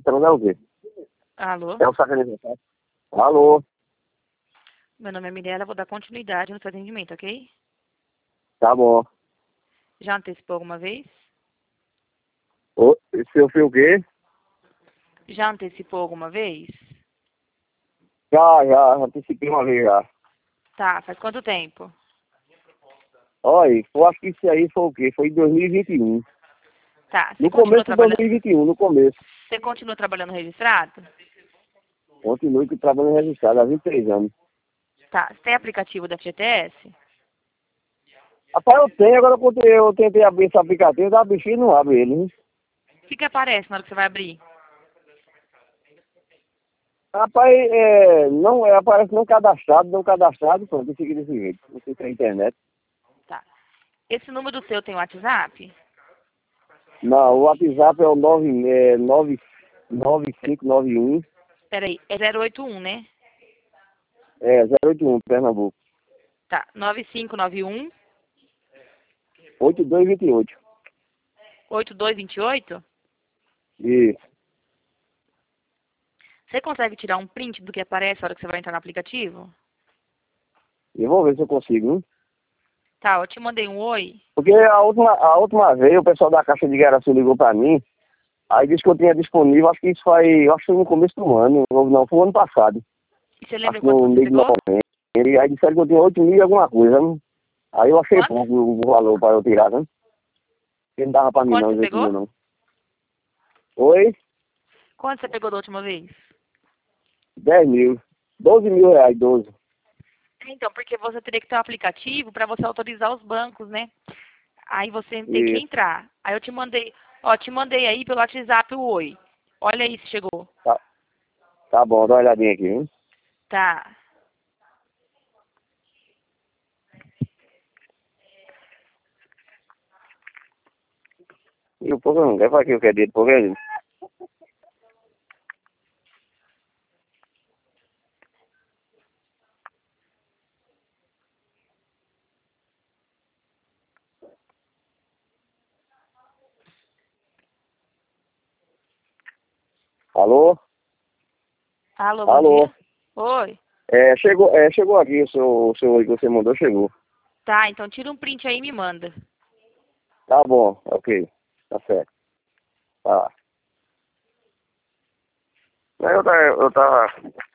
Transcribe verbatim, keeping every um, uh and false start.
registrando é o quê? Alô? É o sacaneiro. Alô? Meu nome é Mirella, vou dar continuidade no seu atendimento, ok? Tá bom. Já antecipou alguma vez? Ô, seu filho o quê? Já antecipou alguma vez? Já, já, antecipei uma vez já. Tá, faz quanto tempo? Olha, eu acho que isso aí foi o quê? Foi em dois mil e vinte e um. Tá, você No continua começo de trabalhando... dois mil e vinte e um, no começo. Você continua trabalhando registrado? Continuo que trabalhando registrado há vinte e três anos. Tá, você tem aplicativo da F G T S? Rapaz, eu tenho, agora eu tentei, eu tentei abrir esse aplicativo, da bichinha não abre ele, né? O que que aparece na hora que você vai abrir? Rapaz, é, não, é, aparece não cadastrado, não cadastrado, pronto, fica desse jeito. Não sei se é a internet. Tá. Esse número do seu tem WhatsApp? Não, o WhatsApp é o nove, é, nove, nove cinco nove um, Peraí, é zero oito um, né? é zero oito um, Pernambuco. Tá, nove cinco nove um, oito dois dois oito. oito dois dois oito? Isso. Você consegue tirar um print do que aparece na hora que você vai entrar no aplicativo? Eu vou ver se eu consigo, hein? Tá, eu te mandei um oi. Porque a última, a última vez o pessoal da Caixa de Geração ligou pra mim, aí disse que eu tinha disponível, acho que isso foi, eu acho que foi no começo do ano, ou não, foi o ano passado. E você Acho lembra que quanto no você meio de pegou? novembro. E aí disseram que eu tinha oito mil e alguma coisa, né? Aí eu achei Quanto? pouco o valor pra eu tirar, né? Porque não dava pra mim Quanto não, você os oito mil pegou? não. Oi? Quanto você pegou da última vez? dez mil. doze mil reais, doze. Então, porque você teria que ter um aplicativo para você autorizar os bancos, né? Aí você tem que Isso. entrar. Aí eu te mandei, ó, te mandei aí pelo WhatsApp o oi. Olha aí se chegou. Tá, tá bom, dá uma olhadinha aqui, hein? Tá. E o povo não quer fazer o que é dele, povo é dele. Alô? Alô, bom Alô? dia? Oi. É, chegou, é, chegou aqui o seu, o seu oi que você mandou, chegou. Tá, então tira um print aí e me manda. Tá bom, ok. Tá certo. Tá. Aí eu tava, eu tava